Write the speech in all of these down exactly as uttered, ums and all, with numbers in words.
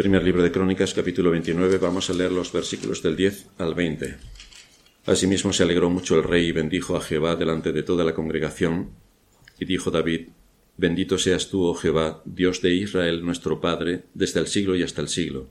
Primer libro de Crónicas, capítulo veintinueve, vamos a leer los versículos del diez al veinte. Asimismo se alegró mucho el rey y bendijo a Jehová delante de toda la congregación, y dijo David: Bendito seas tú, oh Jehová, Dios de Israel nuestro Padre, desde el siglo y hasta el siglo.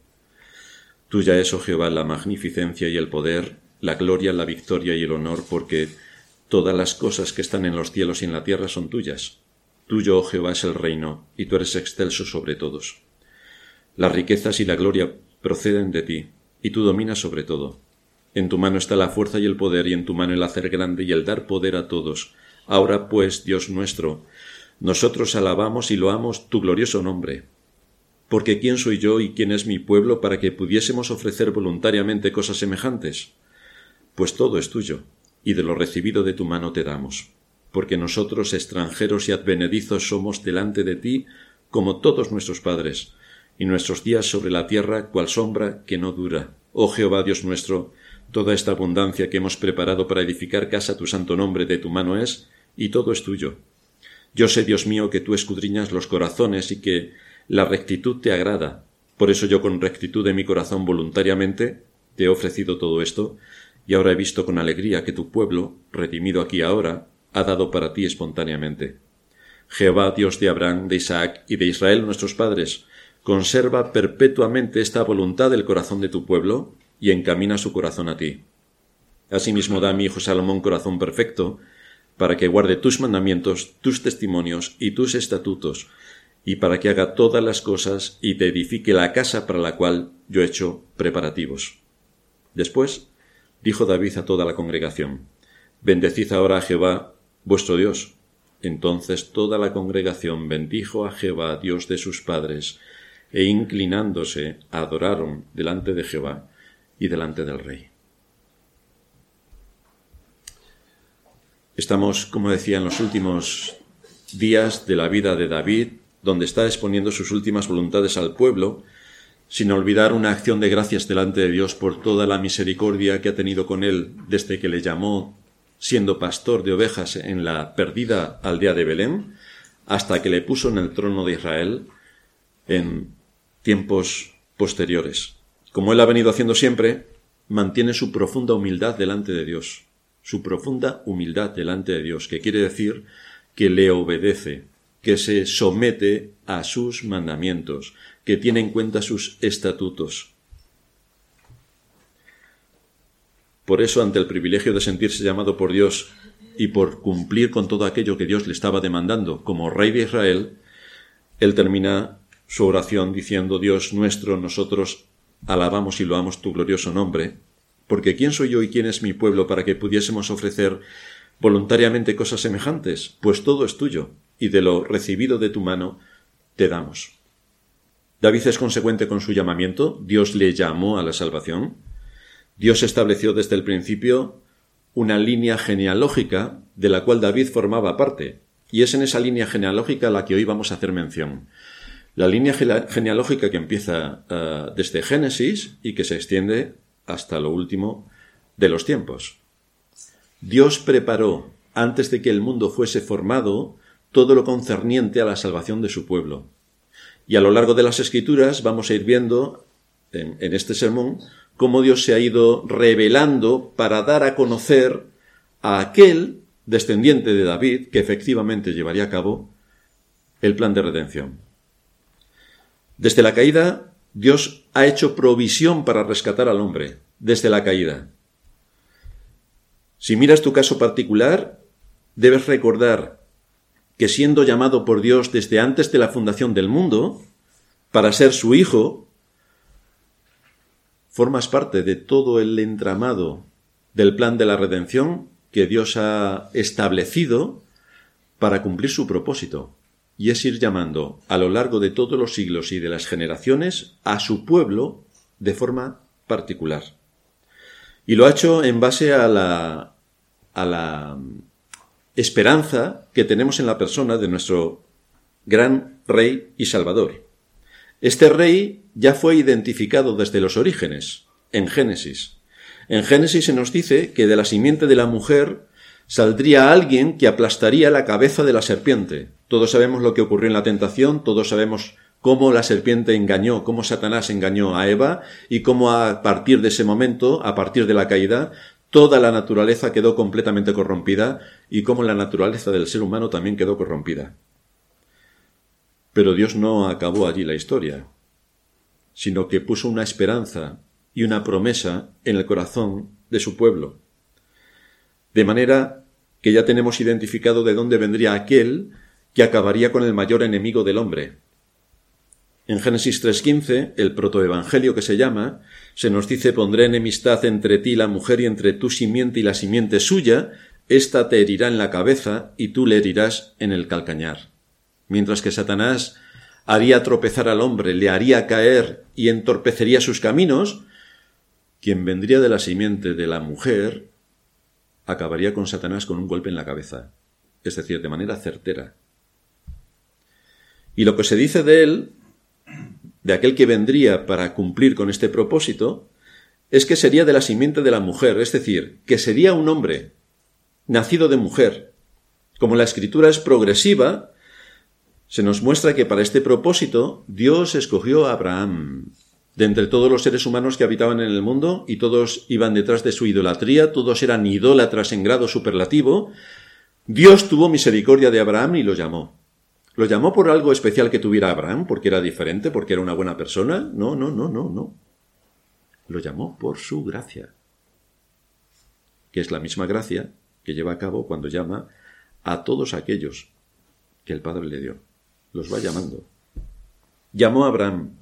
Tuya es, oh Jehová, la magnificencia y el poder, la gloria, la victoria y el honor, porque todas las cosas que están en los cielos y en la tierra son tuyas. Tuyo, oh Jehová, es el reino, y tú eres excelso sobre todos. Las riquezas y la gloria proceden de ti, y tú dominas sobre todo. En tu mano está la fuerza y el poder, y en tu mano el hacer grande y el dar poder a todos. Ahora, pues, Dios nuestro, nosotros alabamos y loamos tu glorioso nombre. Porque ¿quién soy yo y quién es mi pueblo para que pudiésemos ofrecer voluntariamente cosas semejantes? Pues todo es tuyo, y de lo recibido de tu mano te damos. Porque nosotros, extranjeros y advenedizos, somos delante de ti, como todos nuestros padres, y nuestros días sobre la tierra cual sombra que no dura. Oh Jehová Dios nuestro, toda esta abundancia que hemos preparado para edificar casa a tu santo nombre de tu mano es, y todo es tuyo. Yo sé, Dios mío, que tú escudriñas los corazones y que la rectitud te agrada. Por eso yo con rectitud de mi corazón voluntariamente te he ofrecido todo esto, y ahora he visto con alegría que tu pueblo, redimido aquí ahora, ha dado para ti espontáneamente. Jehová, Dios de Abraham, de Isaac y de Israel nuestros padres, conserva perpetuamente esta voluntad del corazón de tu pueblo y encamina su corazón a ti. Asimismo da a mi hijo Salomón corazón perfecto, para que guarde tus mandamientos, tus testimonios y tus estatutos, y para que haga todas las cosas y te edifique la casa para la cual yo he hecho preparativos. Después dijo David a toda la congregación: Bendecid ahora a Jehová, vuestro Dios. Entonces toda la congregación bendijo a Jehová, Dios de sus padres, e inclinándose adoraron delante de Jehová y delante del rey. Estamos, como decía, en los últimos días de la vida de David, donde está exponiendo sus últimas voluntades al pueblo, sin olvidar una acción de gracias delante de Dios por toda la misericordia que ha tenido con él desde que le llamó siendo pastor de ovejas en la perdida aldea de Belén, hasta que le puso en el trono de Israel en tiempos posteriores. Como él ha venido haciendo siempre, mantiene su profunda humildad delante de Dios, su profunda humildad delante de Dios, que quiere decir que le obedece, que se somete a sus mandamientos, que tiene en cuenta sus estatutos. Por eso, ante el privilegio de sentirse llamado por Dios y por cumplir con todo aquello que Dios le estaba demandando como rey de Israel, él termina su oración diciendo: Dios nuestro, nosotros alabamos y loamos tu glorioso nombre, porque ¿quién soy yo y quién es mi pueblo para que pudiésemos ofrecer voluntariamente cosas semejantes? Pues todo es tuyo, y de lo recibido de tu mano te damos. David es consecuente con su llamamiento. Dios le llamó a la salvación. Dios estableció desde el principio una línea genealógica de la cual David formaba parte, y es en esa línea genealógica a la que hoy vamos a hacer mención. La línea genealógica que empieza uh, desde Génesis y que se extiende hasta lo último de los tiempos. Dios preparó, antes de que el mundo fuese formado, todo lo concerniente a la salvación de su pueblo. Y a lo largo de las Escrituras vamos a ir viendo, en, en este sermón, cómo Dios se ha ido revelando para dar a conocer a aquel descendiente de David que efectivamente llevaría a cabo el plan de redención. Desde la caída, Dios ha hecho provisión para rescatar al hombre, desde la caída. Si miras tu caso particular, debes recordar que siendo llamado por Dios desde antes de la fundación del mundo, para ser su hijo, formas parte de todo el entramado del plan de la redención que Dios ha establecido para cumplir su propósito. Y es ir llamando a lo largo de todos los siglos y de las generaciones a su pueblo de forma particular. Y lo ha hecho en base a la, a la esperanza que tenemos en la persona de nuestro gran Rey y Salvador. Este Rey ya fue identificado desde los orígenes, en Génesis. En Génesis se nos dice que de la simiente de la mujer saldría alguien que aplastaría la cabeza de la serpiente. Todos sabemos lo que ocurrió en la tentación, todos sabemos cómo la serpiente engañó, cómo Satanás engañó a Eva y cómo a partir de ese momento, a partir de la caída, toda la naturaleza quedó completamente corrompida y cómo la naturaleza del ser humano también quedó corrompida. Pero Dios no acabó allí la historia, sino que puso una esperanza y una promesa en el corazón de su pueblo. De manera que ya tenemos identificado de dónde vendría aquel que acabaría con el mayor enemigo del hombre. En Génesis tres quince, el protoevangelio que se llama, se nos dice: pondré enemistad entre ti y la mujer y entre tu simiente y la simiente suya, ésta te herirá en la cabeza y tú le herirás en el calcañar. Mientras que Satanás haría tropezar al hombre, le haría caer y entorpecería sus caminos, quien vendría de la simiente de la mujer acabaría con Satanás con un golpe en la cabeza, es decir, de manera certera. Y lo que se dice de él, de aquel que vendría para cumplir con este propósito, es que sería de la simiente de la mujer, es decir, que sería un hombre nacido de mujer. Como la escritura es progresiva, se nos muestra que para este propósito Dios escogió a Abraham de entre todos los seres humanos que habitaban en el mundo, y todos iban detrás de su idolatría, todos eran idólatras en grado superlativo. Dios tuvo misericordia de Abraham y lo llamó. ¿Lo llamó por algo especial que tuviera Abraham? ¿Porque era diferente? ¿Porque era una buena persona? No, no, no, no, no. Lo llamó por su gracia, que es la misma gracia que lleva a cabo cuando llama a todos aquellos que el Padre le dio. Los va llamando. Llamó a Abraham.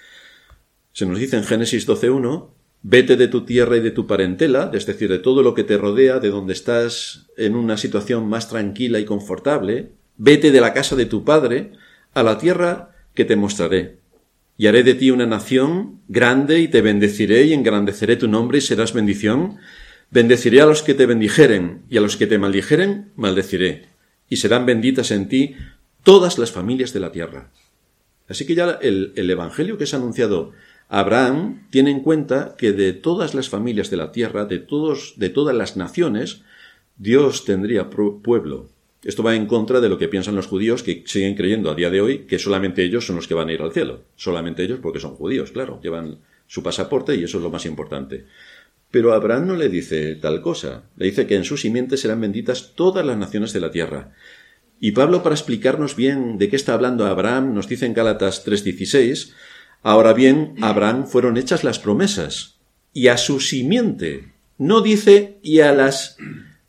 Se nos dice en Génesis doce uno, vete de tu tierra y de tu parentela, es decir, de todo lo que te rodea, de donde estás en una situación más tranquila y confortable, vete de la casa de tu padre a la tierra que te mostraré. Y haré de ti una nación grande y te bendeciré y engrandeceré tu nombre y serás bendición. Bendeciré a los que te bendijeren y a los que te maldijeren, maldeciré. Y serán benditas en ti todas las familias de la tierra. Así que ya el, el evangelio que es anunciado a Abraham tiene en cuenta que de todas las familias de la tierra, de todos, de todas las naciones, Dios tendría pueblo. Esto va en contra de lo que piensan los judíos, que siguen creyendo a día de hoy que solamente ellos son los que van a ir al cielo. Solamente ellos porque son judíos, claro, llevan su pasaporte y eso es lo más importante. Pero a Abraham no le dice tal cosa. Le dice que en su simiente serán benditas todas las naciones de la tierra. Y Pablo, para explicarnos bien de qué está hablando Abraham, nos dice en Gálatas tres dieciséis, ahora bien, a Abraham fueron hechas las promesas, y a su simiente. No dice y a las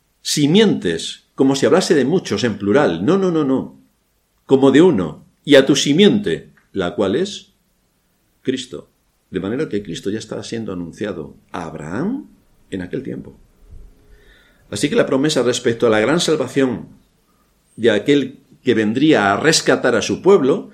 simientes, como si hablase de muchos en plural. No, no, no, no. Como de uno. Y a tu simiente, la cual es Cristo. De manera que Cristo ya estaba siendo anunciado a Abraham en aquel tiempo. Así que la promesa respecto a la gran salvación de aquel que vendría a rescatar a su pueblo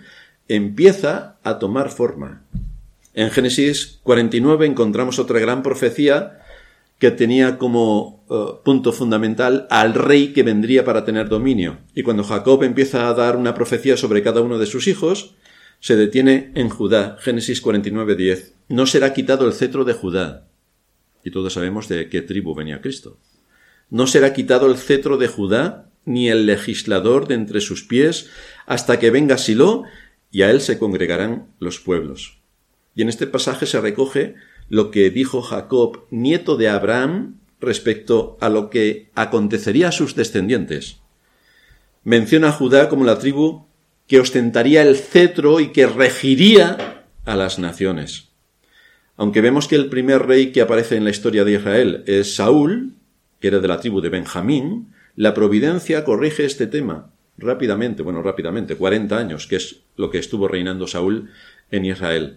empieza a tomar forma. En Génesis cuarenta y nueve encontramos otra gran profecía que tenía como uh, punto fundamental al rey que vendría para tener dominio. Y cuando Jacob empieza a dar una profecía sobre cada uno de sus hijos, se detiene en Judá. Génesis cuarenta y nueve diez. No será quitado el cetro de Judá. Y todos sabemos de qué tribu venía Cristo. No será quitado el cetro de Judá, ni el legislador de entre sus pies, hasta que venga Silo, y a él se congregarán los pueblos. Y en este pasaje se recoge lo que dijo Jacob, nieto de Abraham, respecto a lo que acontecería a sus descendientes. Menciona a Judá como la tribu que ostentaría el cetro y que regiría a las naciones. Aunque vemos que el primer rey que aparece en la historia de Israel es Saúl, que era de la tribu de Benjamín, la providencia corrige este tema rápidamente, bueno, rápidamente, cuarenta años, que es lo que estuvo reinando Saúl en Israel.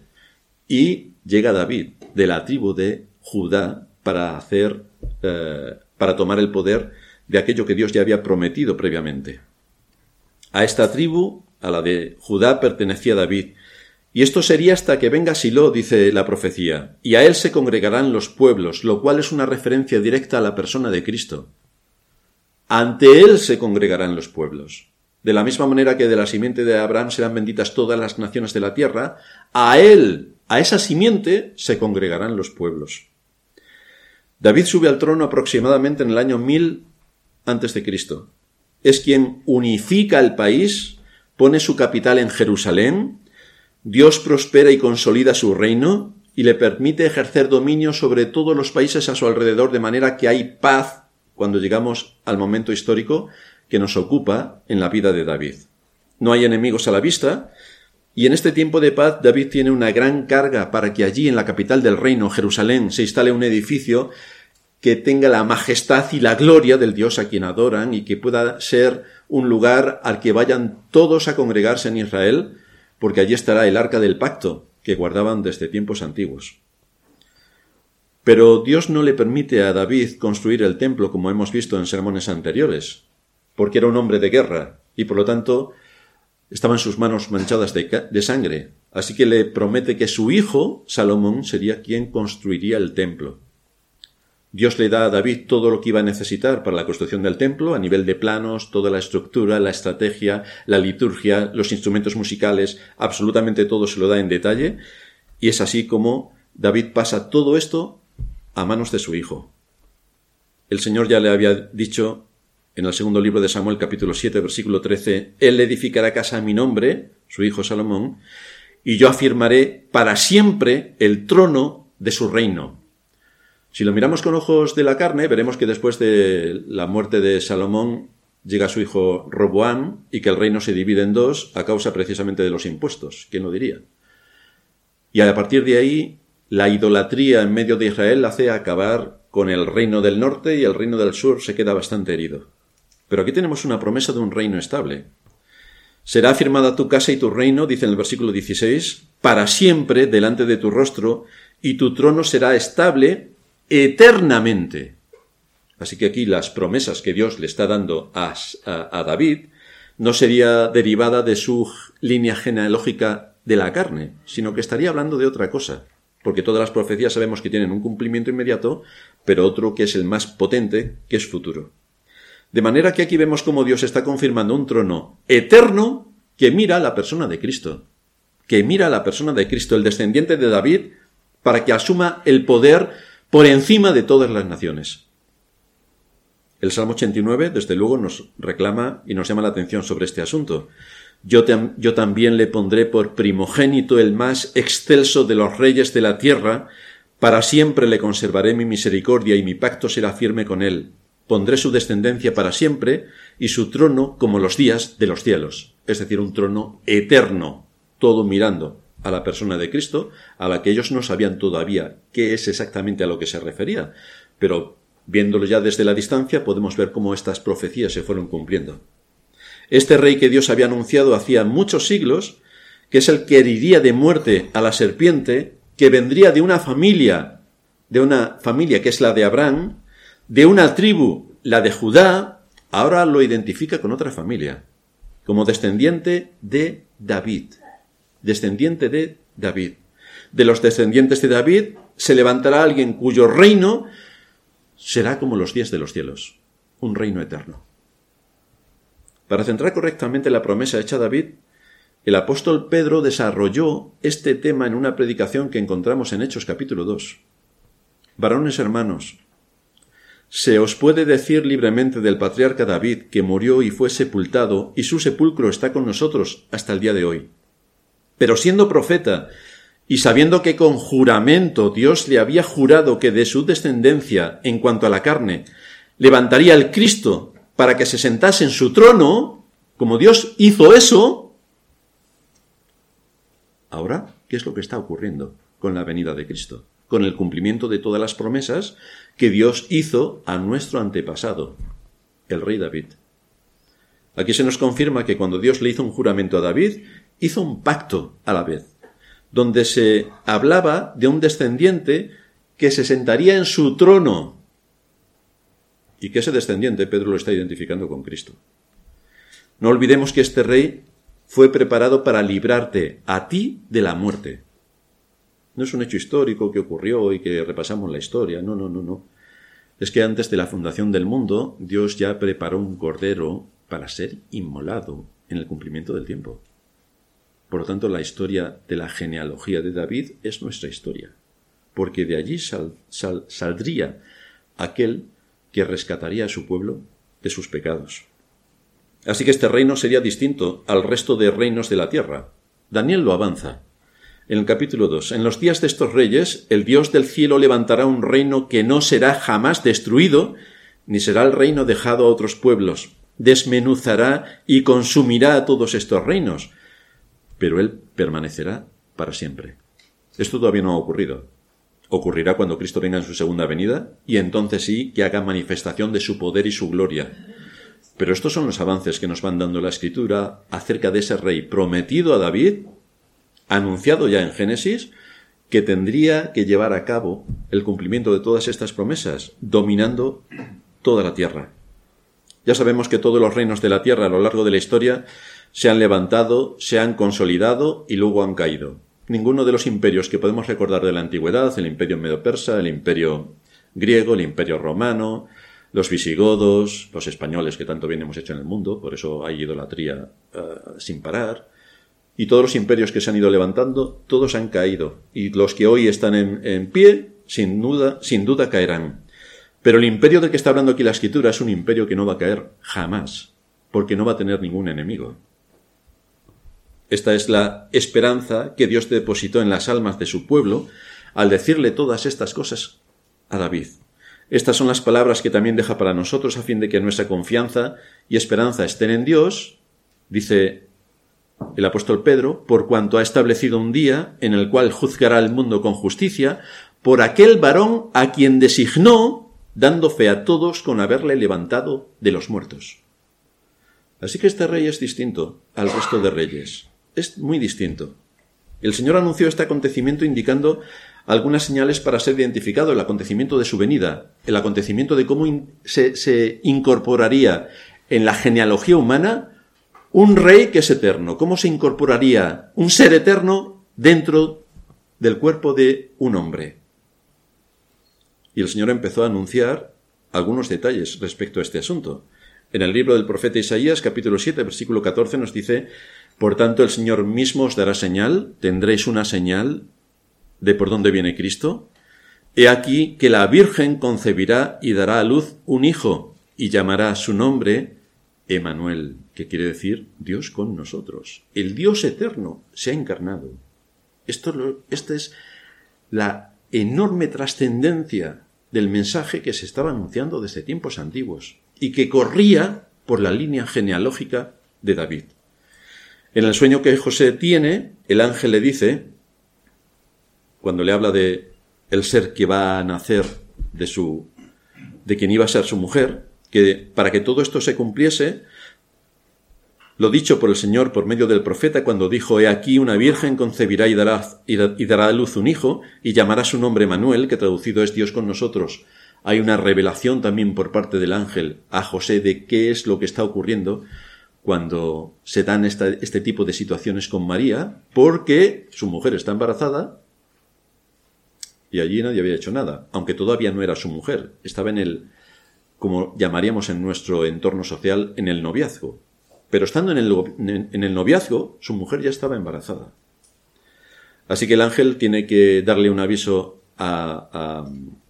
Y llega David, de la tribu de Judá, para hacer, eh, para tomar el poder de aquello que Dios ya había prometido previamente. A esta tribu, a la de Judá, pertenecía David. Y esto sería hasta que venga Silo, dice la profecía, y a él se congregarán los pueblos, lo cual es una referencia directa a la persona de Cristo. Ante él se congregarán los pueblos. De la misma manera que de la simiente de Abraham serán benditas todas las naciones de la tierra, a él, a esa simiente, se congregarán los pueblos. David sube al trono aproximadamente en el año mil antes de Cristo. Es quien unifica el país, pone su capital en Jerusalén, Dios prospera y consolida su reino y le permite ejercer dominio sobre todos los países a su alrededor, de manera que hay paz cuando llegamos al momento histórico que nos ocupa en la vida de David. No hay enemigos a la vista, y en este tiempo de paz David tiene una gran carga para que allí, en la capital del reino, Jerusalén, se instale un edificio que tenga la majestad y la gloria del Dios a quien adoran y que pueda ser un lugar al que vayan todos a congregarse en Israel, porque allí estará el arca del pacto que guardaban desde tiempos antiguos. Pero Dios no le permite a David construir el templo, como hemos visto en sermones anteriores, porque era un hombre de guerra y por lo tanto estaban sus manos manchadas de, de sangre. Así que le promete que su hijo, Salomón, sería quien construiría el templo. Dios le da a David todo lo que iba a necesitar para la construcción del templo, a nivel de planos, toda la estructura, la estrategia, la liturgia, los instrumentos musicales, absolutamente todo se lo da en detalle, y es así como David pasa todo esto a manos de su hijo. El Señor ya le había dicho en el segundo libro de Samuel, capítulo siete, versículo trece, Él edificará casa a mi nombre, su hijo Salomón, y yo afirmaré para siempre el trono de su reino. Si lo miramos con ojos de la carne, veremos que después de la muerte de Salomón llega su hijo Roboam y que el reino se divide en dos a causa precisamente de los impuestos. ¿Quién lo diría? Y a partir de ahí, la idolatría en medio de Israel hace acabar con el reino del norte y el reino del sur se queda bastante herido. Pero aquí tenemos una promesa de un reino estable. Será afirmada tu casa y tu reino, dice en el versículo dieciséis, para siempre delante de tu rostro, y tu trono será estable eternamente. Así que aquí las promesas que Dios le está dando a, a, a David no sería derivada de su línea genealógica de la carne, sino que estaría hablando de otra cosa, porque todas las profecías sabemos que tienen un cumplimiento inmediato, pero otro que es el más potente, que es futuro. De manera que aquí vemos cómo Dios está confirmando un trono eterno que mira a la persona de Cristo, que mira a la persona de Cristo, el descendiente de David, para que asuma el poder por encima de todas las naciones. El Salmo ochenta y nueve, desde luego, nos reclama y nos llama la atención sobre este asunto. Yo, te, yo también le pondré por primogénito el más excelso de los reyes de la tierra, para siempre le conservaré mi misericordia y mi pacto será firme con él. Pondré su descendencia para siempre y su trono como los días de los cielos, es decir, un trono eterno, todo mirando a la persona de Cristo, a la que ellos no sabían todavía qué es exactamente a lo que se refería, pero viéndolo ya desde la distancia podemos ver cómo estas profecías se fueron cumpliendo. Este rey que Dios había anunciado hacía muchos siglos, que es el que heriría de muerte a la serpiente, que vendría de una familia, de una familia que es la de Abraham, de una tribu, la de Judá, ahora lo identifica con otra familia, como descendiente de David. Descendiente de David. De los descendientes de David se levantará alguien cuyo reino será como los días de los cielos, un reino eterno. Para centrar correctamente la promesa hecha a David, el apóstol Pedro desarrolló este tema en una predicación que encontramos en Hechos capítulo dos. Varones hermanos, se os puede decir libremente del patriarca David que murió y fue sepultado, y su sepulcro está con nosotros hasta el día de hoy. Pero siendo profeta, y sabiendo que con juramento Dios le había jurado que de su descendencia, en cuanto a la carne, levantaría al Cristo para que se sentase en su trono, como Dios hizo eso, ahora, ¿qué es lo que está ocurriendo con la venida de Cristo? Con el cumplimiento de todas las promesas que Dios hizo a nuestro antepasado, el rey David. Aquí se nos confirma que cuando Dios le hizo un juramento a David, hizo un pacto a la vez, donde se hablaba de un descendiente que se sentaría en su trono, y que ese descendiente Pedro lo está identificando con Cristo. No olvidemos que este rey fue preparado para librarte a ti de la muerte. No es un hecho histórico que ocurrió y que repasamos la historia, no, no, no, no. Es que antes de la fundación del mundo, Dios ya preparó un cordero para ser inmolado en el cumplimiento del tiempo. Por lo tanto, la historia de la genealogía de David es nuestra historia, porque de allí sal, sal, saldría aquel que rescataría a su pueblo de sus pecados. Así que este reino sería distinto al resto de reinos de la tierra. Daniel lo avanza. En el capítulo dos, en los días de estos reyes, el Dios del cielo levantará un reino que no será jamás destruido, ni será el reino dejado a otros pueblos. Desmenuzará y consumirá a todos estos reinos, pero él permanecerá para siempre. Esto todavía no ha ocurrido. Ocurrirá cuando Cristo venga en su segunda venida, y entonces sí que haga manifestación de su poder y su gloria. Pero estos son los avances que nos van dando la Escritura acerca de ese rey prometido a David, anunciado ya en Génesis, que tendría que llevar a cabo el cumplimiento de todas estas promesas, dominando toda la tierra. Ya sabemos que todos los reinos de la tierra a lo largo de la historia se han levantado, se han consolidado y luego han caído. Ninguno de los imperios que podemos recordar de la antigüedad, el imperio medo-persa, el imperio griego, el imperio romano, los visigodos, los españoles que tanto bien hemos hecho en el mundo, por eso hay idolatría uh, sin parar, y todos los imperios que se han ido levantando, todos han caído, y los que hoy están en, en pie, sin duda, sin duda caerán. Pero el imperio del que está hablando aquí la Escritura es un imperio que no va a caer jamás, porque no va a tener ningún enemigo. Esta es la esperanza que Dios depositó en las almas de su pueblo al decirle todas estas cosas a David. Estas son las palabras que también deja para nosotros a fin de que nuestra confianza y esperanza estén en Dios, dice el apóstol Pedro, por cuanto ha establecido un día en el cual juzgará al mundo con justicia, por aquel varón a quien designó, dando fe a todos con haberle levantado de los muertos. Así que este rey es distinto al resto de reyes. Es muy distinto. El Señor anunció este acontecimiento indicando algunas señales para ser identificado, el acontecimiento de su venida, el acontecimiento de cómo in- se, se incorporaría en la genealogía humana un rey que es eterno, cómo se incorporaría un ser eterno dentro del cuerpo de un hombre. Y el Señor empezó a anunciar algunos detalles respecto a este asunto. En el libro del profeta Isaías, capítulo siete, versículo catorce, nos dice: por tanto, el Señor mismo os dará señal, tendréis una señal de por dónde viene Cristo. He aquí que la Virgen concebirá y dará a luz un hijo, y llamará su nombre Emanuel, que quiere decir Dios con nosotros. El Dios eterno se ha encarnado. Esto, lo, esta es la enorme trascendencia del mensaje que se estaba anunciando desde tiempos antiguos y que corría por la línea genealógica de David. En el sueño que José tiene, el ángel le dice, cuando le habla de el ser que va a nacer de su, de quien iba a ser su mujer, que para que todo esto se cumpliese, lo dicho por el Señor por medio del profeta cuando dijo: he aquí una virgen concebirá y dará, y dará a luz un hijo, y llamará su nombre Emanuel, que traducido es Dios con nosotros. Hay una revelación también por parte del ángel a José de qué es lo que está ocurriendo cuando se dan esta, este tipo de situaciones con María, porque su mujer está embarazada y allí nadie había hecho nada, aunque todavía no era su mujer, estaba en el, como llamaríamos en nuestro entorno social, en el noviazgo. Pero estando en el, en el noviazgo, su mujer ya estaba embarazada. Así que el ángel tiene que darle un aviso a, a,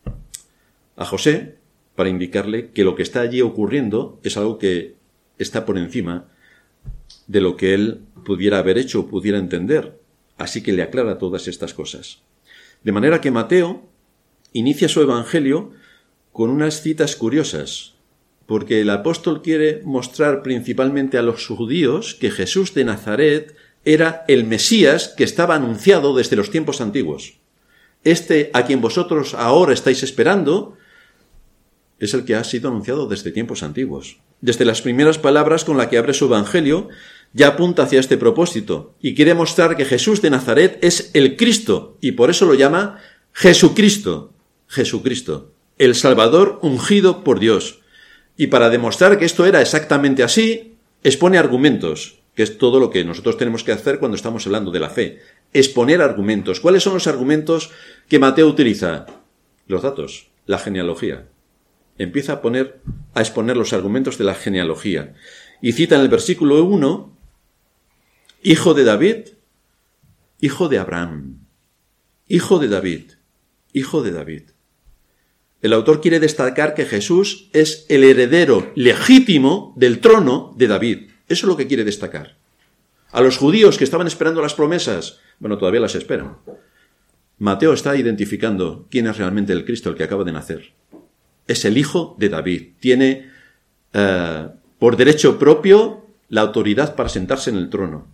a José para indicarle que lo que está allí ocurriendo es algo que está por encima de lo que él pudiera haber hecho o pudiera entender. Así que le aclara todas estas cosas. De manera que Mateo inicia su evangelio con unas citas curiosas, porque el apóstol quiere mostrar principalmente a los judíos que Jesús de Nazaret era el Mesías que estaba anunciado desde los tiempos antiguos. Este a quien vosotros ahora estáis esperando es el que ha sido anunciado desde tiempos antiguos. Desde las primeras palabras con las que abre su evangelio, ya apunta hacia este propósito y quiere mostrar que Jesús de Nazaret es el Cristo, y por eso lo llama Jesucristo, Jesucristo, el Salvador ungido por Dios. Y para demostrar que esto era exactamente así, expone argumentos, que es todo lo que nosotros tenemos que hacer cuando estamos hablando de la fe. Exponer argumentos. ¿Cuáles son los argumentos que Mateo utiliza? Los datos, la genealogía. Empieza a poner, a exponer los argumentos de la genealogía. Y cita en el versículo uno, hijo de David, hijo de Abraham, hijo de David, hijo de David. El autor quiere destacar que Jesús es el heredero legítimo del trono de David. Eso es lo que quiere destacar. A los judíos que estaban esperando las promesas Bueno, todavía las esperan. Mateo está identificando quién es realmente el Cristo, el que acaba de nacer. Es el hijo de David. Tiene eh, por derecho propio la autoridad para sentarse en el trono.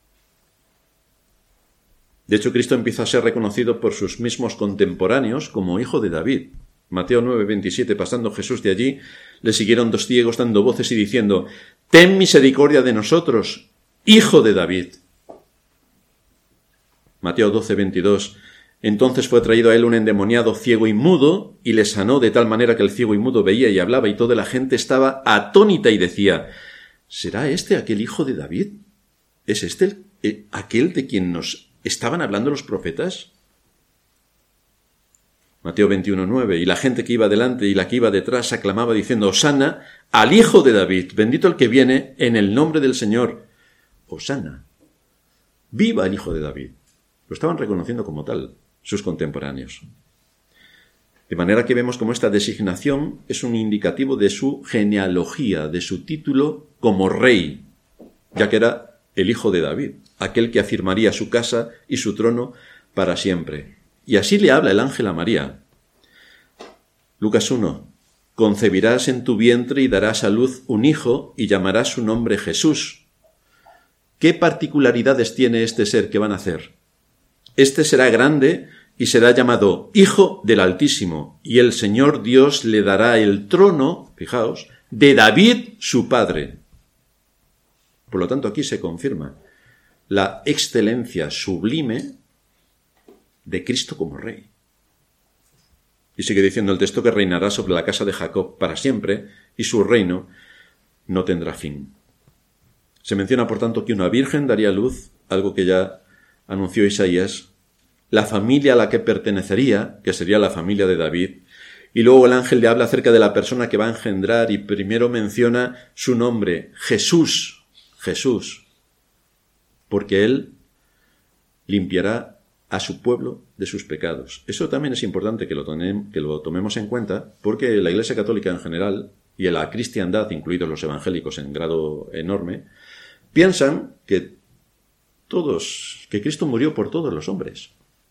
De hecho, Cristo empieza a ser reconocido por sus mismos contemporáneos como hijo de David. Mateo nueve veintisiete, pasando Jesús de allí, le siguieron dos ciegos dando voces y diciendo: «Ten misericordia de nosotros, hijo de David». Mateo doce veintidós, entonces fue traído a él un endemoniado ciego y mudo, y le sanó de tal manera que el ciego y mudo veía y hablaba, y toda la gente estaba atónita y decía: ¿será este aquel hijo de David? ¿Es este el, eh, aquel de quien nos estaban hablando los profetas? Mateo veintiuno nueve, y la gente que iba delante y la que iba detrás aclamaba diciendo: «Hosana al hijo de David, bendito el que viene en el nombre del Señor». Hosana, viva el hijo de David. Lo estaban reconociendo como tal sus contemporáneos. De manera que vemos como esta designación es un indicativo de su genealogía, de su título como rey, ya que era el hijo de David, aquel que afirmaría su casa y su trono para siempre. Y así le habla el ángel a María. Lucas uno. Concebirás en tu vientre y darás a luz un hijo y llamarás su nombre Jesús. ¿Qué particularidades tiene este ser que va a nacer? Este será grande y será llamado Hijo del Altísimo, y el Señor Dios le dará el trono, fijaos, de David su padre. Por lo tanto, aquí se confirma la excelencia sublime de Cristo como rey. Y sigue diciendo el texto que reinará sobre la casa de Jacob para siempre, y su reino no tendrá fin. Se menciona, por tanto, que una virgen daría luz, algo que ya anunció Isaías, la familia a la que pertenecería, que sería la familia de David, y luego el ángel le habla acerca de la persona que va a engendrar, y primero menciona su nombre, Jesús, Jesús, porque él limpiará a su pueblo de sus pecados. Eso también es importante que lo, tome, que lo tomemos en cuenta, porque la Iglesia Católica en general, y la cristiandad, incluidos los evangélicos en grado enorme, piensan que todos, que Cristo murió por todos los hombres.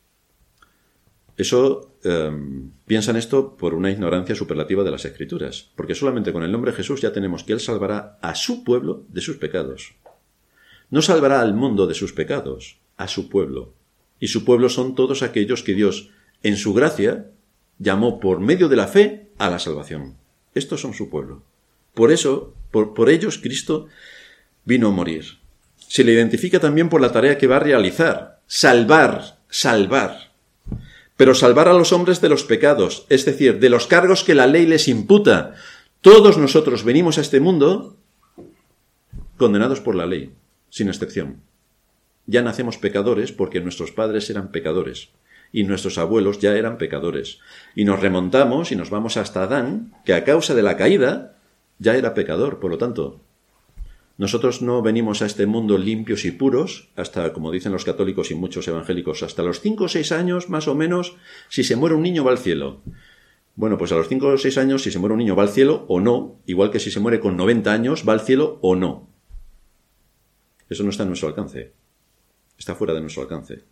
Eso, eh, piensan esto por una ignorancia superlativa de las Escrituras, porque solamente con el nombre Jesús ya tenemos que Él salvará a su pueblo de sus pecados. No salvará al mundo de sus pecados, a su pueblo. Y su pueblo son todos aquellos que Dios, en su gracia, llamó por medio de la fe a la salvación. Estos son su pueblo. Por eso, por, por ellos, Cristo vino a morir. Se le identifica también por la tarea que va a realizar, salvar, salvar. Pero salvar a los hombres de los pecados, es decir, de los cargos que la ley les imputa. Todos nosotros venimos a este mundo condenados por la ley, sin excepción. Ya nacemos pecadores porque nuestros padres eran pecadores y nuestros abuelos ya eran pecadores. Y nos remontamos y nos vamos hasta Adán, que a causa de la caída ya era pecador. Por lo tanto, nosotros no venimos a este mundo limpios y puros hasta, como dicen los católicos y muchos evangélicos, hasta los cinco o seis años, más o menos, si se muere un niño va al cielo. Bueno, pues a los cinco o seis años, si se muere un niño va al cielo o no, igual que si se muere con noventa años va al cielo o no. Eso no está en nuestro alcance. Está fuera de nuestro alcance.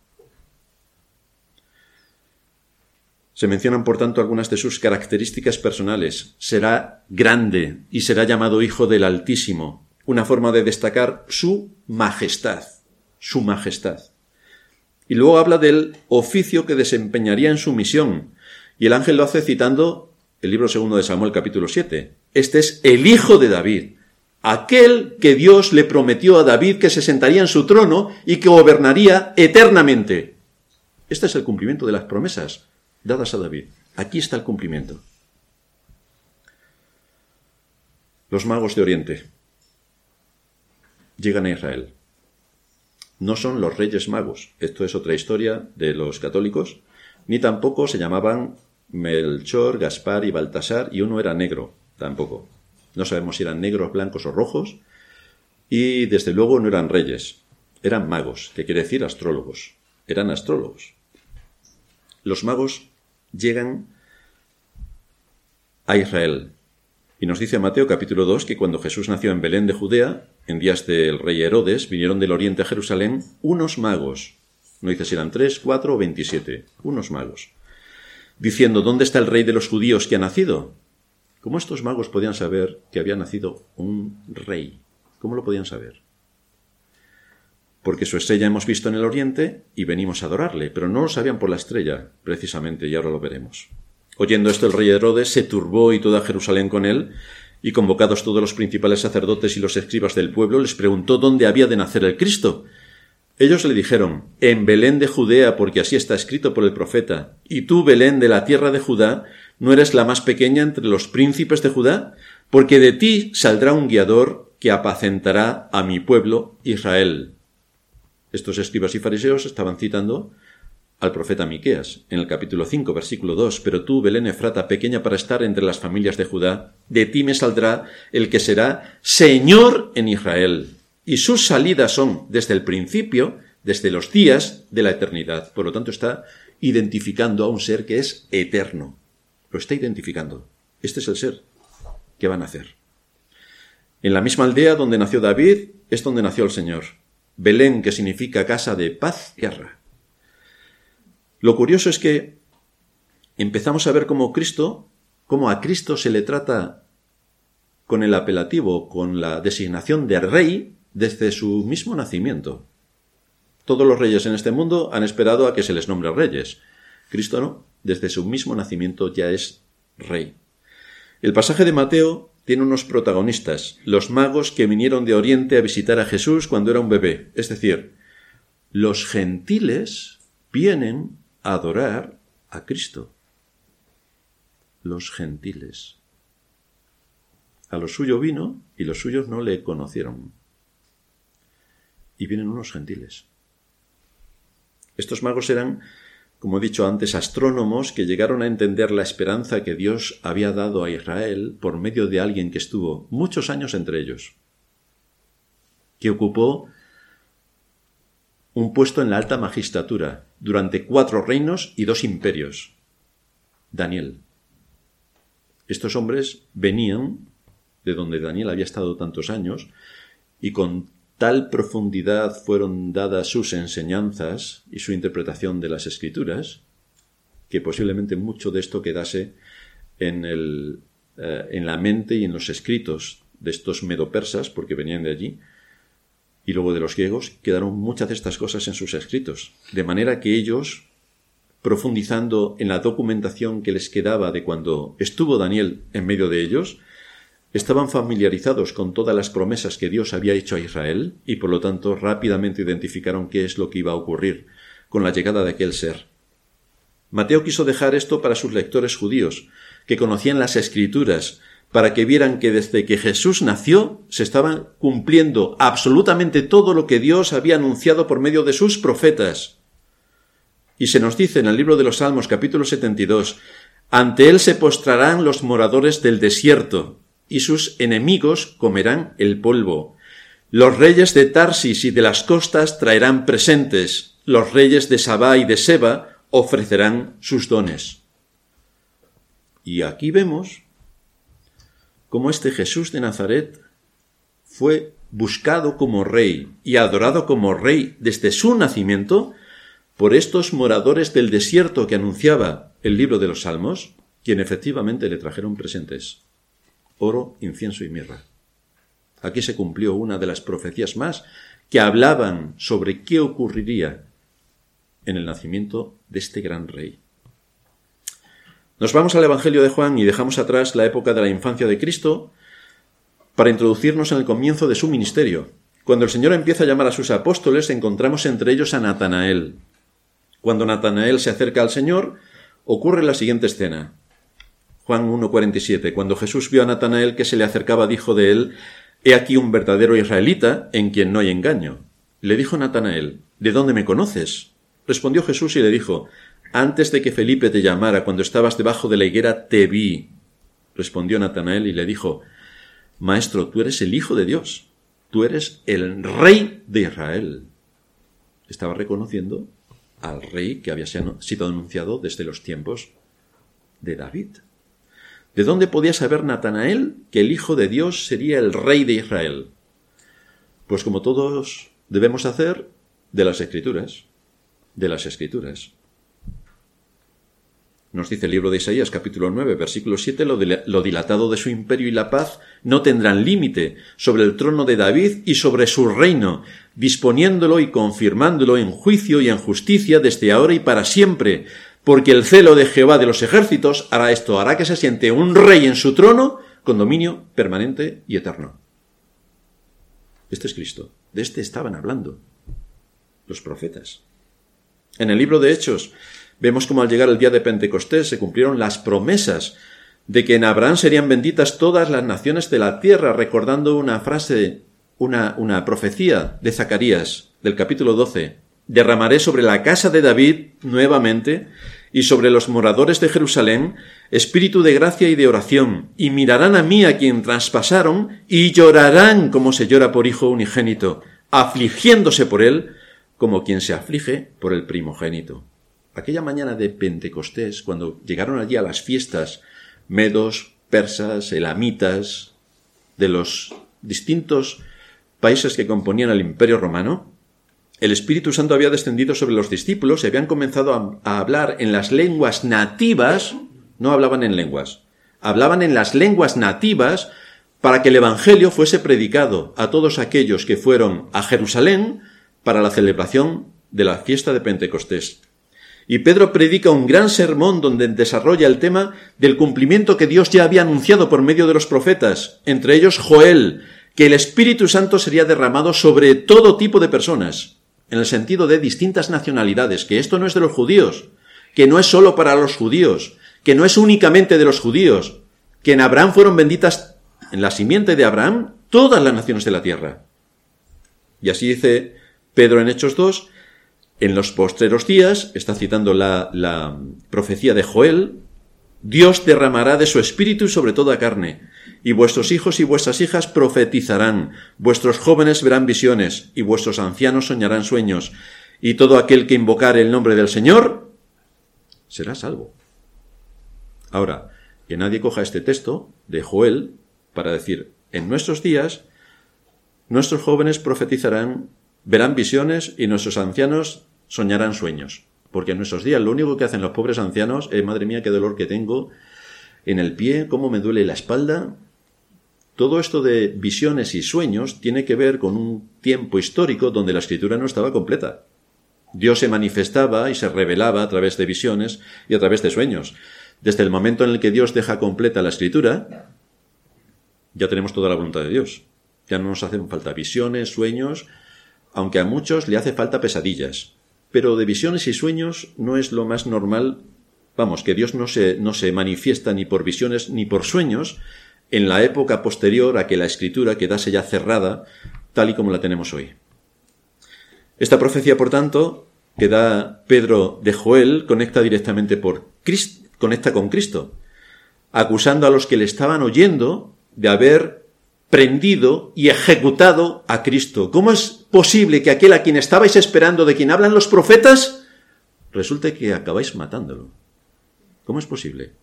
Se mencionan, por tanto, algunas de sus características personales. Será grande y será llamado Hijo del Altísimo. Una forma de destacar su majestad. Su majestad. Y luego habla del oficio que desempeñaría en su misión. Y el ángel lo hace citando el libro segundo de Samuel, capítulo siete. Este es el Hijo de David. Aquel que Dios le prometió a David que se sentaría en su trono y que gobernaría eternamente. Este es el cumplimiento de las promesas dadas a David. Aquí está el cumplimiento. Los magos de Oriente llegan a Israel. No son los Reyes Magos. Esto es otra historia de los católicos. Ni tampoco se llamaban Melchor, Gaspar y Baltasar, y uno era negro, tampoco. No sabemos si eran negros, blancos o rojos, y desde luego no eran reyes, eran magos, que quiere decir astrólogos, eran astrólogos. Los magos llegan a Israel, y nos dice Mateo capítulo dos que cuando Jesús nació en Belén de Judea, en días del rey Herodes, vinieron del oriente a Jerusalén unos magos, No dice si eran tres, cuatro o veintisiete. Unos magos. Diciendo, ¿dónde está el rey de los judíos que ha nacido? ¿Cómo estos magos podían saber que había nacido un rey? ¿Cómo lo podían saber? Porque su estrella hemos visto en el oriente y venimos a adorarle, pero no lo sabían por la estrella, precisamente, y ahora lo veremos. Oyendo esto, el rey Herodes se turbó y toda Jerusalén con él, y convocados todos los principales sacerdotes y los escribas del pueblo, les preguntó dónde había de nacer el Cristo. Ellos le dijeron, en Belén de Judea, porque así está escrito por el profeta. Y tú, Belén, de la tierra de Judá, ¿no eres la más pequeña entre los príncipes de Judá? Porque de ti saldrá un guiador que apacentará a mi pueblo Israel. Estos escribas y fariseos estaban citando al profeta Miqueas, en el capítulo cinco, versículo dos. Pero tú, Belén Efrata, pequeña para estar entre las familias de Judá, de ti me saldrá el que será Señor en Israel. Y sus salidas son desde el principio, desde los días de la eternidad. Por lo tanto, está identificando a un ser que es eterno. Lo está identificando. Este es el ser que va a nacer. En la misma aldea donde nació David, es donde nació el Señor. Belén, que significa casa de paz y tierra. Lo curioso es que empezamos a ver cómo Cristo, cómo a Cristo se le trata con el apelativo, con la designación de rey, desde su mismo nacimiento. Todos los reyes en este mundo han esperado a que se les nombre reyes. Cristo no, desde su mismo nacimiento ya es rey. El pasaje de Mateo tiene unos protagonistas, los magos que vinieron de Oriente a visitar a Jesús cuando era un bebé. Es decir, los gentiles vienen a adorar a Cristo. Los gentiles. A lo suyo vino y los suyos no le conocieron. Y vienen unos gentiles. Estos magos eran, como he dicho antes, astrónomos que llegaron a entender la esperanza que Dios había dado a Israel por medio de alguien que estuvo muchos años entre ellos, que ocupó un puesto en la alta magistratura durante cuatro reinos y dos imperios. Daniel. Estos hombres venían de donde Daniel había estado tantos años y con tal profundidad fueron dadas sus enseñanzas y su interpretación de las Escrituras, que posiblemente mucho de esto quedase en, el, eh, en la mente y en los escritos de estos medopersas, porque venían de allí, y luego de los griegos, quedaron muchas de estas cosas en sus escritos. De manera que ellos, profundizando en la documentación que les quedaba de cuando estuvo Daniel en medio de ellos, estaban familiarizados con todas las promesas que Dios había hecho a Israel y, por lo tanto, rápidamente identificaron qué es lo que iba a ocurrir con la llegada de aquel ser. Mateo quiso dejar esto para sus lectores judíos, que conocían las Escrituras, para que vieran que desde que Jesús nació se estaba cumpliendo absolutamente todo lo que Dios había anunciado por medio de sus profetas. Y se nos dice en el libro de los Salmos, capítulo setenta y dos, «Ante él se postrarán los moradores del desierto, y sus enemigos comerán el polvo. Los reyes de Tarsis y de las costas traerán presentes. Los reyes de Sabá y de Seba ofrecerán sus dones». Y aquí vemos cómo este Jesús de Nazaret fue buscado como rey y adorado como rey desde su nacimiento por estos moradores del desierto que anunciaba el libro de los Salmos, quien efectivamente le trajeron presentes: oro, incienso y mirra. Aquí se cumplió una de las profecías más que hablaban sobre qué ocurriría en el nacimiento de este gran rey. Nos vamos al Evangelio de Juan y dejamos atrás la época de la infancia de Cristo para introducirnos en el comienzo de su ministerio. Cuando el Señor empieza a llamar a sus apóstoles, encontramos entre ellos a Natanael. Cuando Natanael se acerca al Señor, ocurre la siguiente escena. Juan uno cuarenta y siete. Cuando Jesús vio a Natanael que se le acercaba, dijo de él: «He aquí un verdadero israelita, en quien no hay engaño». Le dijo Natanael: «¿De dónde me conoces?». Respondió Jesús y le dijo: «Antes de que Felipe te llamara, cuando estabas debajo de la higuera, te vi». Respondió Natanael y le dijo: «Maestro, tú eres el Hijo de Dios, tú eres el Rey de Israel». Estaba reconociendo al rey que había sido anunciado desde los tiempos de David. ¿De dónde podía saber Natanael que el Hijo de Dios sería el Rey de Israel? Pues como todos debemos hacer, de las Escrituras. de las Escrituras. Nos dice el libro de Isaías, capítulo nueve, versículo siete, lo, de, lo dilatado de su imperio y la paz no tendrán límite sobre el trono de David y sobre su reino, disponiéndolo y confirmándolo en juicio y en justicia desde ahora y para siempre, porque el celo de Jehová de los ejércitos hará esto, hará que se siente un rey en su trono con dominio permanente y eterno. Este es Cristo. De este estaban hablando los profetas. En el libro de Hechos vemos cómo al llegar el día de Pentecostés se cumplieron las promesas de que en Abraham serían benditas todas las naciones de la tierra, recordando una frase, una, una profecía de Zacarías del capítulo doce. Derramaré sobre la casa de David nuevamente y sobre los moradores de Jerusalén espíritu de gracia y de oración, y mirarán a mí a quien traspasaron y llorarán como se llora por hijo unigénito, afligiéndose por él como quien se aflige por el primogénito. Aquella mañana de Pentecostés, cuando llegaron allí a las fiestas medos, persas, elamitas, de los distintos países que componían el Imperio Romano, el Espíritu Santo había descendido sobre los discípulos y habían comenzado a, a hablar en las lenguas nativas. No hablaban en lenguas, hablaban en las lenguas nativas para que el Evangelio fuese predicado a todos aquellos que fueron a Jerusalén para la celebración de la fiesta de Pentecostés. Y Pedro predica un gran sermón donde desarrolla el tema del cumplimiento que Dios ya había anunciado por medio de los profetas, entre ellos Joel, que el Espíritu Santo sería derramado sobre todo tipo de personas, en el sentido de distintas nacionalidades, que esto no es de los judíos, que no es solo para los judíos, que no es únicamente de los judíos, que en Abraham fueron benditas, en la simiente de Abraham, todas las naciones de la tierra. Y así dice Pedro en Hechos dos, en los postreros días, está citando la, la profecía de Joel, Dios derramará de su espíritu sobre toda carne, y vuestros hijos y vuestras hijas profetizarán, vuestros jóvenes verán visiones, y vuestros ancianos soñarán sueños, y todo aquel que invocare el nombre del Señor será salvo. Ahora, que nadie coja este texto de Joel para decir, en nuestros días, nuestros jóvenes profetizarán, verán visiones, y nuestros ancianos soñarán sueños. Porque en nuestros días lo único que hacen los pobres ancianos es, madre mía, qué dolor que tengo en el pie, cómo me duele la espalda. Todo esto de visiones y sueños tiene que ver con un tiempo histórico donde la Escritura no estaba completa. Dios se manifestaba y se revelaba a través de visiones y a través de sueños. Desde el momento en el que Dios deja completa la Escritura, ya tenemos toda la voluntad de Dios. Ya no nos hacen falta visiones, sueños, aunque a muchos le hace falta pesadillas. Pero de visiones y sueños no es lo más normal. Vamos, que Dios no se, no se manifiesta ni por visiones ni por sueños en la época posterior a que la Escritura quedase ya cerrada, tal y como la tenemos hoy. Esta profecía, por tanto, que da Pedro de Joel, conecta directamente por Cristo, conecta con Cristo, acusando a los que le estaban oyendo de haber prendido y ejecutado a Cristo. ¿Cómo es posible que aquel a quien estabais esperando, de quien hablan los profetas, resulte que acabáis matándolo? ¿Cómo es posible?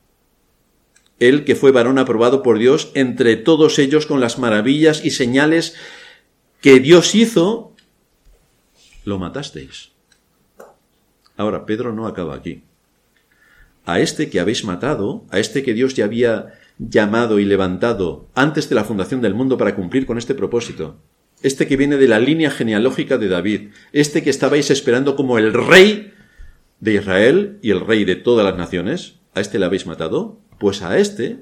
Él que fue varón aprobado por Dios entre todos ellos con las maravillas y señales que Dios hizo, lo matasteis. Ahora, Pedro no acaba aquí. A este que habéis matado, a este que Dios ya había llamado y levantado antes de la fundación del mundo para cumplir con este propósito, este que viene de la línea genealógica de David, este que estabais esperando como el rey de Israel y el rey de todas las naciones, ¿a este le habéis matado? Pues a este,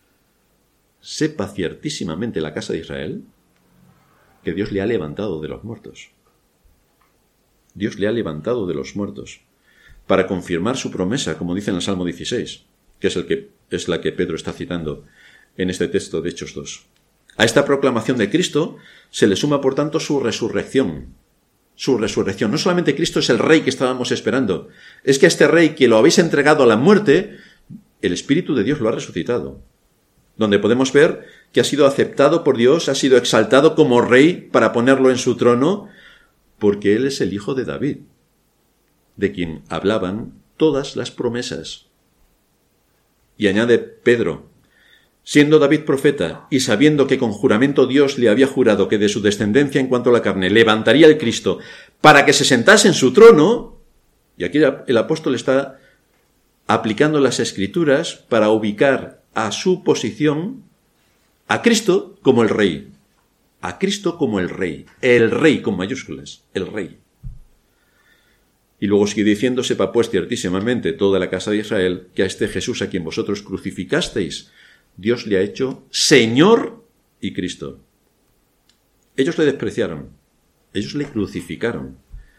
sepa ciertísimamente la casa de Israel que Dios le ha levantado de los muertos. Dios le ha levantado de los muertos para confirmar su promesa, como dice en el Salmo dieciséis, que es, el que es la que Pedro está citando en este texto de Hechos dos. A esta proclamación de Cristo se le suma, por tanto, su resurrección. Su resurrección. No solamente Cristo es el rey que estábamos esperando, es que a este rey que lo habéis entregado a la muerte, el Espíritu de Dios lo ha resucitado. Donde podemos ver que ha sido aceptado por Dios, ha sido exaltado como rey para ponerlo en su trono, porque él es el hijo de David, de quien hablaban todas las promesas. Y añade Pedro, Siendo David profeta y sabiendo que con juramento Dios le había jurado que de su descendencia en cuanto a la carne levantaría el Cristo para que se sentase en su trono, y aquí el apóstol está aplicando las Escrituras para ubicar a su posición a Cristo como el Rey. A Cristo como el Rey. El Rey con mayúsculas. El Rey. Y luego sigue diciendo, sepa pues ciertísimamente toda la casa de Israel que a este Jesús a quien vosotros crucificasteis, Dios le ha hecho Señor y Cristo. Ellos le despreciaron. Ellos le crucificaron.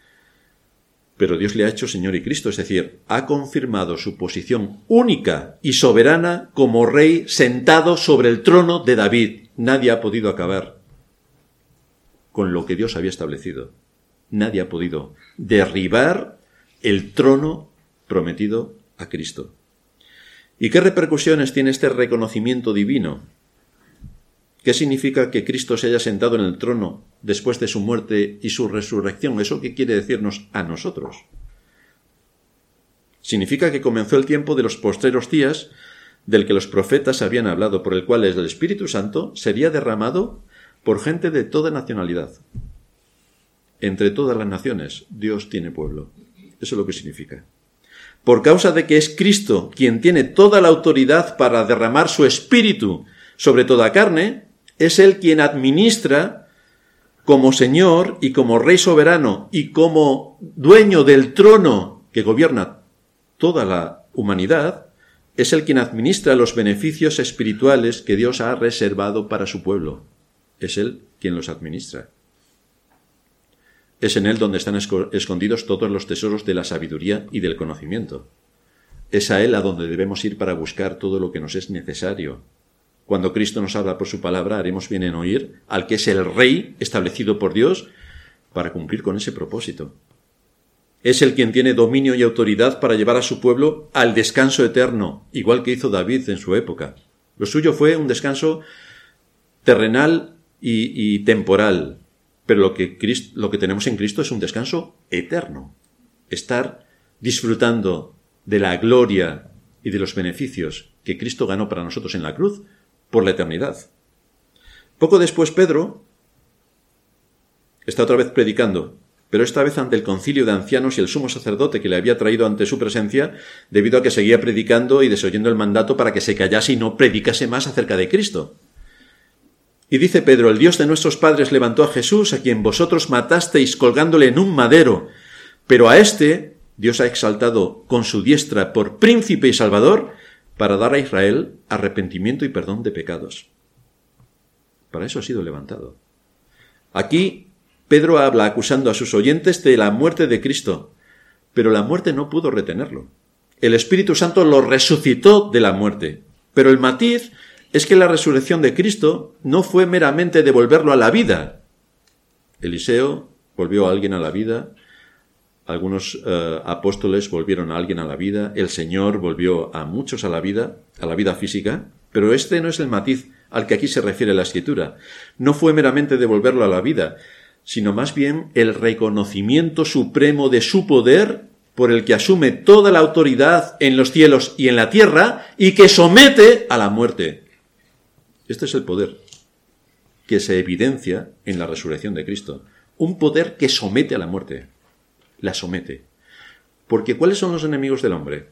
Pero Dios le ha hecho Señor y Cristo, es decir, ha confirmado su posición única y soberana como Rey sentado sobre el trono de David. Nadie ha podido acabar con lo que Dios había establecido. Nadie ha podido derribar el trono prometido a Cristo. ¿Y qué repercusiones tiene este reconocimiento divino? ¿Qué significa que Cristo se haya sentado en el trono después de su muerte y su resurrección? ¿Eso qué quiere decirnos a nosotros? Significa que comenzó el tiempo de los postreros días del que los profetas habían hablado, por el cual el Espíritu Santo sería derramado por gente de toda nacionalidad. Entre todas las naciones, Dios tiene pueblo. Eso es lo que significa. Por causa de que es Cristo quien tiene toda la autoridad para derramar su Espíritu sobre toda carne, es Él quien administra como Señor y como Rey soberano y como dueño del trono que gobierna toda la humanidad, es Él quien administra los beneficios espirituales que Dios ha reservado para su pueblo. Es Él quien los administra. Es en Él donde están escondidos todos los tesoros de la sabiduría y del conocimiento. Es a Él a donde debemos ir para buscar todo lo que nos es necesario. Cuando Cristo nos habla por su palabra, haremos bien en oír al que es el Rey establecido por Dios para cumplir con ese propósito. Es Él quien tiene dominio y autoridad para llevar a su pueblo al descanso eterno, igual que hizo David en su época. Lo suyo fue un descanso terrenal y, y temporal. Pero lo que, Cristo, lo que tenemos en Cristo es un descanso eterno. Estar disfrutando de la gloria y de los beneficios que Cristo ganó para nosotros en la cruz por la eternidad. Poco después Pedro está otra vez predicando, pero esta vez ante el concilio de ancianos y el sumo sacerdote que le había traído ante su presencia, debido a que seguía predicando y desoyendo el mandato para que se callase y no predicase más acerca de Cristo. Y dice Pedro, el Dios de nuestros padres levantó a Jesús, a quien vosotros matasteis colgándole en un madero, pero a éste Dios ha exaltado con su diestra por príncipe y salvador, para dar a Israel arrepentimiento y perdón de pecados. Para eso ha sido levantado. Aquí Pedro habla acusando a sus oyentes de la muerte de Cristo, pero la muerte no pudo retenerlo. El Espíritu Santo lo resucitó de la muerte, pero el matiz es que la resurrección de Cristo no fue meramente devolverlo a la vida. Eliseo volvió a alguien a la vida, algunos uh, apóstoles volvieron a alguien a la vida, el Señor volvió a muchos a la vida, a la vida física, pero este no es el matiz al que aquí se refiere la Escritura. No fue meramente devolverlo a la vida, sino más bien el reconocimiento supremo de su poder, por el que asume toda la autoridad en los cielos y en la tierra, y que somete a la muerte. Este es el poder que se evidencia en la resurrección de Cristo. Un poder que somete a la muerte. La somete. Porque ¿cuáles son los enemigos del hombre?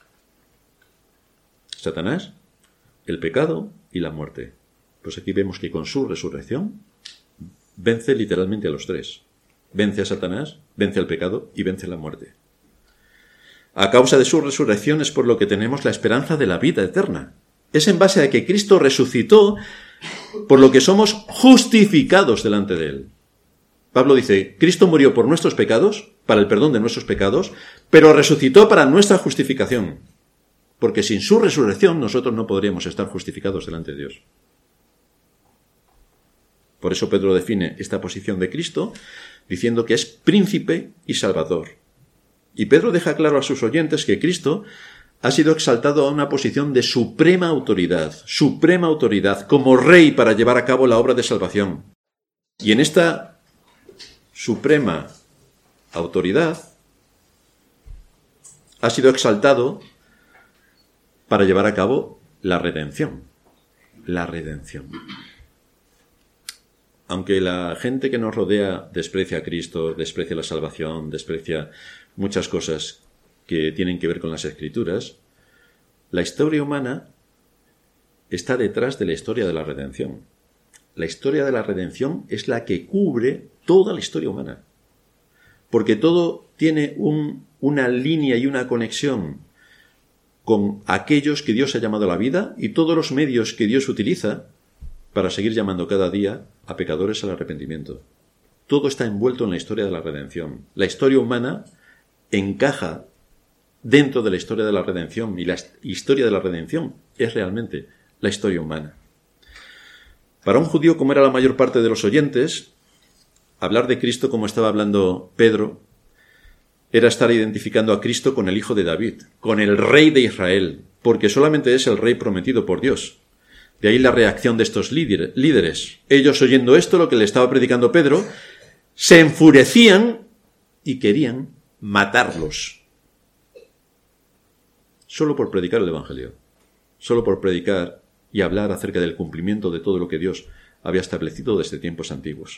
Satanás, el pecado y la muerte. Pues aquí vemos que con su resurrección vence literalmente a los tres. Vence a Satanás, vence al pecado y vence a la muerte. A causa de su resurrección es por lo que tenemos la esperanza de la vida eterna. Es en base a que Cristo resucitó, por lo que somos justificados delante de Él. Pablo dice, Cristo murió por nuestros pecados, para el perdón de nuestros pecados, pero resucitó para nuestra justificación. Porque sin su resurrección nosotros no podríamos estar justificados delante de Dios. Por eso Pedro define esta posición de Cristo diciendo que es príncipe y salvador. Y Pedro deja claro a sus oyentes que Cristo ha sido exaltado a una posición de suprema autoridad, suprema autoridad, como rey para llevar a cabo la obra de salvación. Y en esta suprema autoridad ha sido exaltado para llevar a cabo la redención. la redención. Aunque la gente que nos rodea desprecia a Cristo, desprecia la salvación, desprecia muchas cosas que tienen que ver con las Escrituras, la historia humana está detrás de la historia de la redención. La historia de la redención es la que cubre toda la historia humana, porque todo tiene un, una línea y una conexión con aquellos que Dios ha llamado a la vida y todos los medios que Dios utiliza para seguir llamando cada día a pecadores al arrepentimiento. Todo está envuelto en la historia de la redención. La historia humana encaja dentro de la historia de la redención, y la historia de la redención es realmente la historia humana. Para un judío, como era la mayor parte de los oyentes, hablar de Cristo, como estaba hablando Pedro, era estar identificando a Cristo con el hijo de David, con el rey de Israel, porque solamente es el rey prometido por Dios. De ahí la reacción de estos líderes. Ellos, oyendo esto, lo que le estaba predicando Pedro, se enfurecían y querían matarlos. Solo por predicar el Evangelio. Solo por predicar y hablar acerca del cumplimiento de todo lo que Dios había establecido desde tiempos antiguos.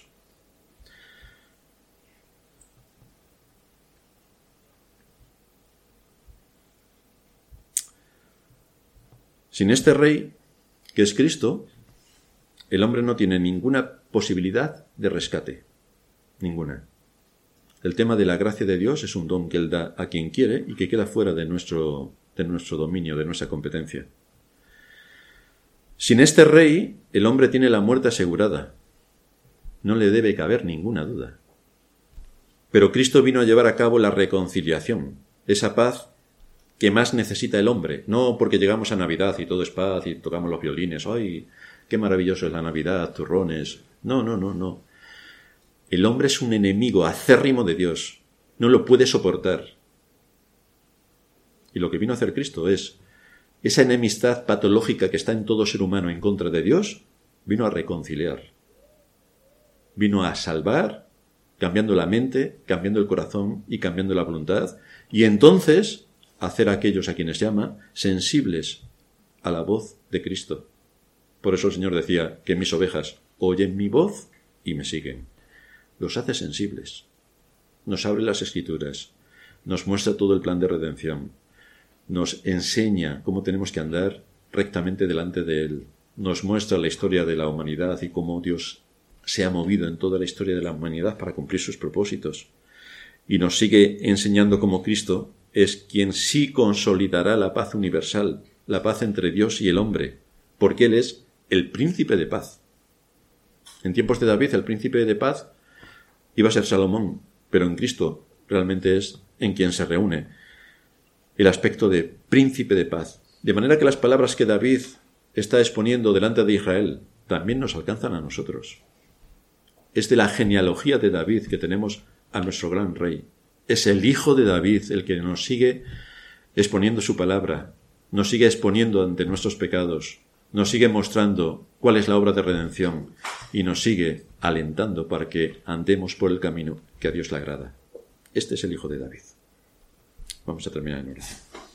Sin este rey, que es Cristo, el hombre no tiene ninguna posibilidad de rescate. Ninguna. El tema de la gracia de Dios es un don que Él da a quien quiere y que queda fuera de nuestro, de nuestro dominio, de nuestra competencia. Sin este rey, el hombre tiene la muerte asegurada. No le debe caber ninguna duda. Pero Cristo vino a llevar a cabo la reconciliación, esa paz que más necesita el hombre, no porque llegamos a Navidad y todo es paz y tocamos los violines, ¡ay, qué maravilloso es la Navidad, turrones! No, no, no, no. El hombre es un enemigo acérrimo de Dios, no lo puede soportar. Y lo que vino a hacer Cristo es, esa enemistad patológica que está en todo ser humano en contra de Dios, vino a reconciliar. Vino a salvar, cambiando la mente, cambiando el corazón y cambiando la voluntad, y entonces hacer a aquellos a quienes llama sensibles a la voz de Cristo. Por eso el Señor decía que mis ovejas oyen mi voz y me siguen. Los hace sensibles. Nos abre las Escrituras. Nos muestra todo el plan de redención. Nos enseña cómo tenemos que andar rectamente delante de Él. Nos muestra la historia de la humanidad y cómo Dios se ha movido en toda la historia de la humanidad para cumplir sus propósitos. Y nos sigue enseñando cómo Cristo es quien sí consolidará la paz universal, la paz entre Dios y el hombre, porque Él es el príncipe de paz. En tiempos de David, el príncipe de paz iba a ser Salomón, pero en Cristo realmente es en quien se reúne el aspecto de príncipe de paz. De manera que las palabras que David está exponiendo delante de Israel también nos alcanzan a nosotros. Es de la genealogía de David que tenemos a nuestro gran rey. Es el hijo de David el que nos sigue exponiendo su palabra, nos sigue exponiendo ante nuestros pecados, nos sigue mostrando cuál es la obra de redención y nos sigue alentando para que andemos por el camino que a Dios le agrada. Este es el hijo de David. Vamos a terminar en oración.